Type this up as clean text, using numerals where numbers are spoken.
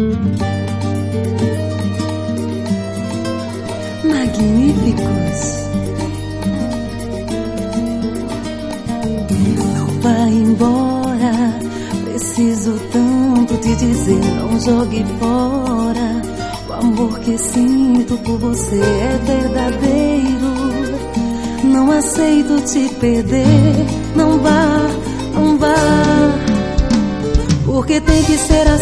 Magníficos. Não vá embora, preciso tanto te dizer, não jogue fora. O amor que sinto por você é verdadeiro. Não aceito te perder, não vá, porque tem que ser assim.